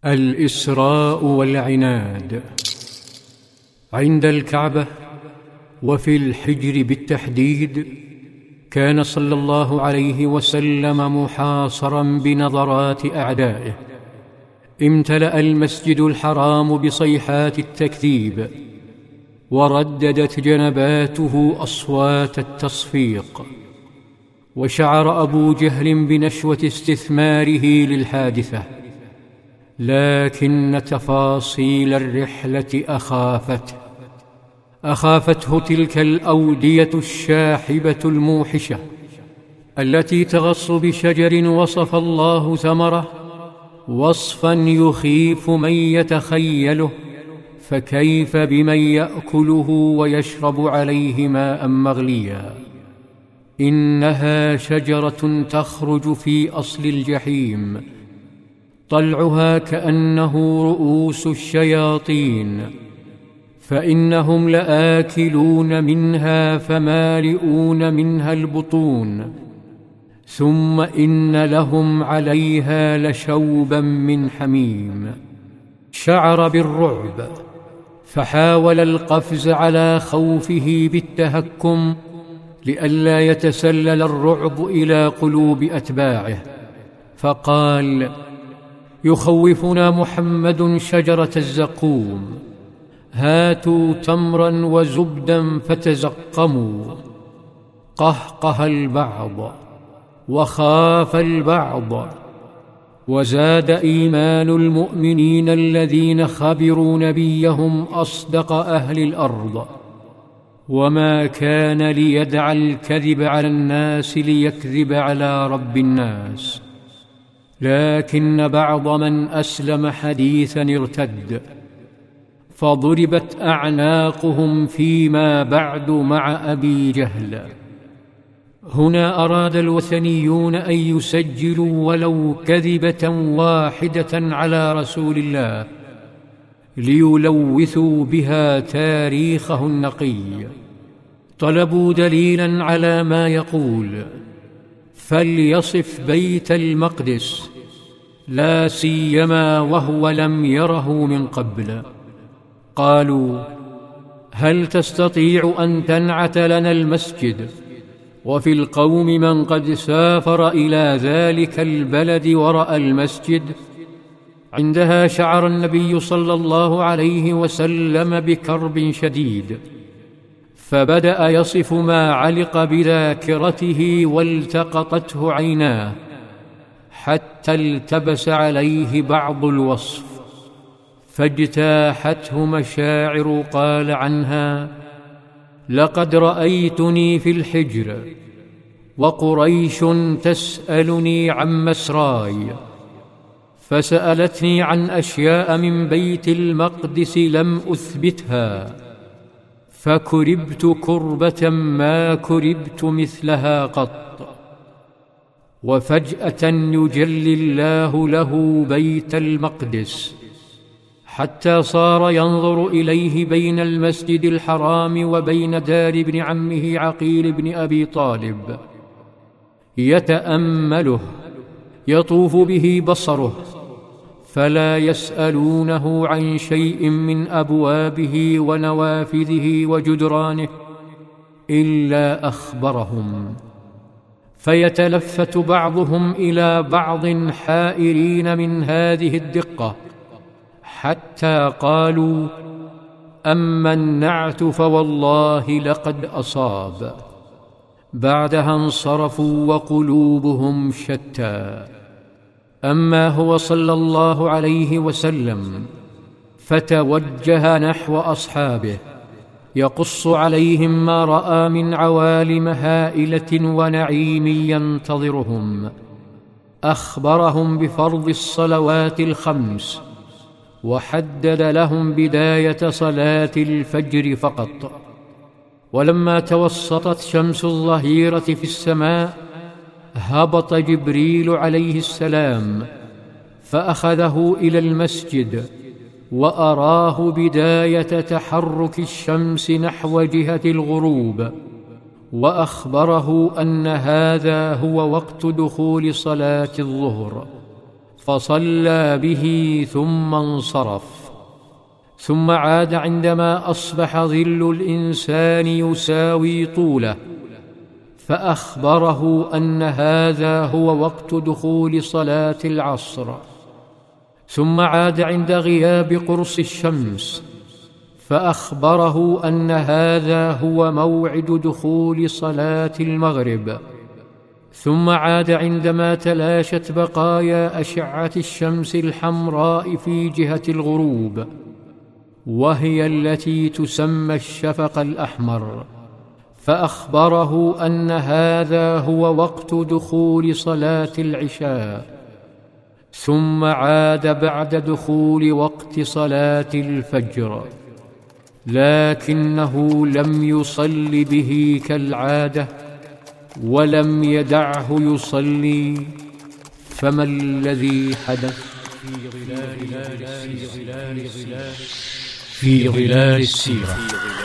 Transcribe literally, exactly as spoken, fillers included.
الإسراء والعناد. عند الكعبة وفي الحجر بالتحديد كان صلى الله عليه وسلم محاصرا بنظرات أعدائه. امتلأ المسجد الحرام بصيحات التكذيب، ورددت جنباته أصوات التصفيق، وشعر أبو جهل بنشوة استثماره للحادثة، لكن تفاصيل الرحلة أخافته أخافته تلك الأودية الشاحبة الموحشة التي تغص بشجر وصف الله ثمره وصفا يخيف من يتخيله، فكيف بمن يأكله ويشرب عليه ماء مغليا؟ إنها شجرة تخرج في أصل الجحيم، طلعها كأنه رؤوس الشياطين، فإنهم لآكلون منها فمالئون منها البطون، ثم إن لهم عليها لشوبا من حميم. شعر بالرعب فحاول القفز على خوفه بالتهكم لئلا يتسلل الرعب إلى قلوب أتباعه، فقال: يخوفنا محمد شجرة الزقوم، هاتوا تمرا وزبدا فتزقموا. قهقه البعض وخاف البعض، وزاد إيمان المؤمنين الذين خبروا نبيهم أصدق أهل الأرض، وما كان ليدع الكذب على الناس ليكذب على رب الناس، لكن بعض من أسلم حديثا ارتد، فضربت أعناقهم فيما بعد مع أبي جهل. هنا أراد الوثنيون أن يسجلوا ولو كذبة واحدة على رسول الله ليلوثوا بها تاريخه النقي. طلبوا دليلا على ما يقول، فليصف بيت المقدس، لا سيما وهو لم يره من قبل. قالوا: هل تستطيع أن تنعت لنا المسجد وفي القوم من قد سافر إلى ذلك البلد ورأى المسجد؟ عندها شعر النبي صلى الله عليه وسلم بكرب شديد، فبدأ يصف ما علق بذاكرته والتقطته عيناه حتى التبس عليه بعض الوصف، فاجتاحته مشاعر قال عنها: لقد رأيتني في الحجر وقريش تسألني عن مسراي، فسألتني عن أشياء من بيت المقدس لم أثبتها، فكربت كربة ما كربت مثلها قط. وفجأة يجلي الله له بيت المقدس حتى صار ينظر إليه بين المسجد الحرام وبين دار ابن عمه عقيل بن أبي طالب، يتأمله، يطوف به بصره، فلا يسألونه عن شيء من أبوابه ونوافذه وجدرانه إلا أخبرهم، فيتلفت بعضهم إلى بعض حائرين من هذه الدقة، حتى قالوا: أما النعت فوالله لقد أصاب. بعدها انصرفوا وقلوبهم شتى. أما هو صلى الله عليه وسلم فتوجه نحو أصحابه يقص عليهم ما رأى من عوالم هائلة ونعيم ينتظرهم. أخبرهم بفرض الصلوات الخمس، وحدد لهم بداية صلاة الفجر فقط. ولما توسطت شمس الظهيرة في السماء هبط جبريل عليه السلام فأخذه إلى المسجد، وأراه بداية تحرك الشمس نحو جهة الغروب، وأخبره أن هذا هو وقت دخول صلاة الظهر، فصلى به ثم انصرف. ثم عاد عندما أصبح ظل الإنسان يساوي طوله، فأخبره أن هذا هو وقت دخول صلاة العصر. ثم عاد عند غياب قرص الشمس، فأخبره أن هذا هو موعد دخول صلاة المغرب. ثم عاد عندما تلاشت بقايا أشعة الشمس الحمراء في جهة الغروب، وهي التي تسمى الشفق الأحمر، فأخبره أن هذا هو وقت دخول صلاة العشاء. ثم عاد بعد دخول وقت صلاة الفجر، لكنه لم يصل به كالعادة ولم يدعه يصلي. فما الذي حدث؟ في ظلال السيرة